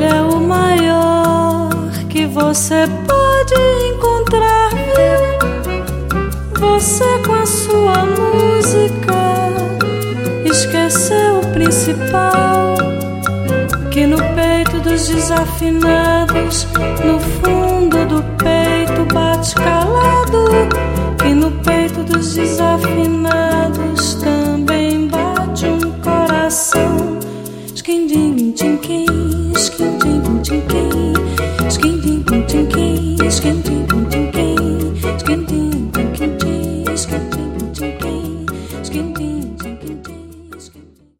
Ele é o maior que você pode encontrar. Você com a sua música esqueceu o principal, que no peito dos desafinados, no fundo do peito bate calado, que no peito dos desafinados também bate um coração. Skin-ding-ting-ting, skin-ding-ting-ting, skin-ding-ting-ting, skin-ding-ting-ting.